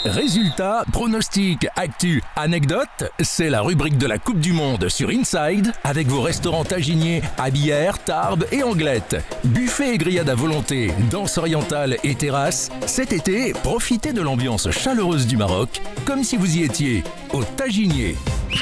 Résultats, pronostics, actu, anecdotes, c'est la rubrique de la Coupe du Monde sur Inside avec vos restaurants Taginier à Bière, Tarbes et Anglette. Buffet et grillade à volonté, danse orientale et terrasse. Cet été, profitez de l'ambiance chaleureuse du Maroc comme si vous y étiez au Taginier.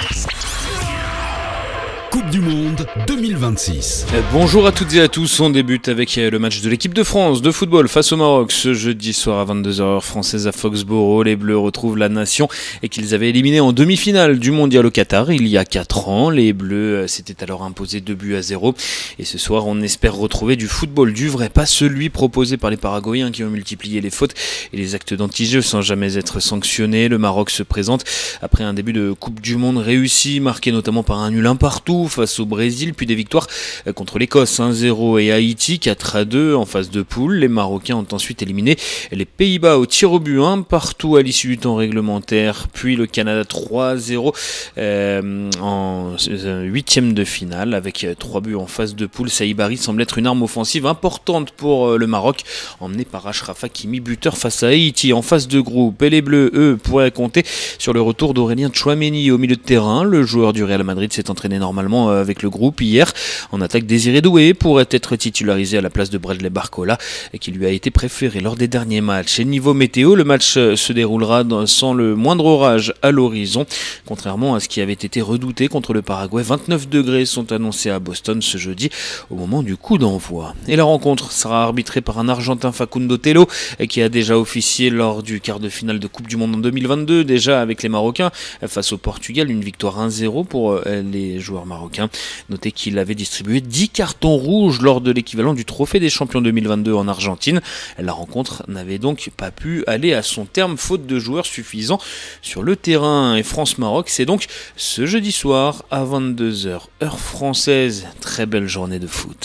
Coupe du Monde 2026. Bonjour à toutes et à tous, on débute avec le match de l'équipe de France de football face au Maroc. Ce jeudi soir à 22h heure française à Foxborough, les Bleus retrouvent la nation et qu'ils avaient éliminé en demi-finale du mondial au Qatar il y a 4 ans. Les Bleus s'étaient alors imposés 2-0 et ce soir on espère retrouver du football du vrai, pas celui proposé par les Paraguayens qui ont multiplié les fautes et les actes d'anti-jeu sans jamais être sanctionnés. Le Maroc se présente après un début de Coupe du Monde réussi, marqué notamment par un nul un partout face au Brésil, puis des victoires contre l'Écosse 1-0 et Haïti 4-2 en phase de poule. Les Marocains ont ensuite éliminé les Pays-Bas au tir au but 1 partout à l'issue du temps réglementaire, puis le Canada 3-0 en 8e de finale avec 3 buts en phase de poule. Saïbari semble être une arme offensive importante pour le Maroc, emmené par Achraf Hakimi, buteur face à Haïti en phase de groupe. Et les Bleus, eux, pourraient compter sur le retour d'Aurélien Tchouaméni au milieu de terrain. Le joueur du Real Madrid s'est entraîné normalement avec le groupe hier. En attaque, Désiré Doué pourrait être titularisé à la place de Bradley Barcola qui lui a été préféré lors des derniers matchs. Et niveau météo, le match se déroulera sans le moindre orage à l'horizon. Contrairement à ce qui avait été redouté contre le Paraguay, 29 degrés sont annoncés à Boston ce jeudi au moment du coup d'envoi. Et la rencontre sera arbitrée par un Argentin, Facundo Telo, qui a déjà officié lors du quart de finale de Coupe du Monde en 2022, déjà avec les Marocains face au Portugal, une victoire 1-0 pour les joueurs marocains. Notez qu'il avait distribué 10 cartons rouges lors de l'équivalent du trophée des champions 2022 en Argentine. La rencontre n'avait donc pas pu aller à son terme faute de joueurs suffisants sur le terrain. Et France-Maroc, c'est donc ce jeudi soir à 22h heure française. Très belle journée de foot.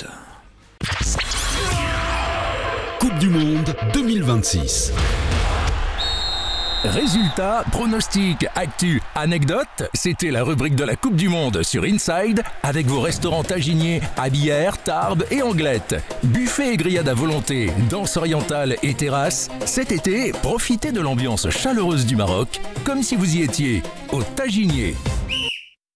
Coupe du Monde 2026. Résultats, pronostics, actu, anecdotes, c'était la rubrique de la Coupe du Monde sur Inside avec vos restaurants Taginier à Bière, Tarbes et Anglette. Buffet et grillade à volonté, danse orientale et terrasse. Cet été, profitez de l'ambiance chaleureuse du Maroc comme si vous y étiez au Taginier.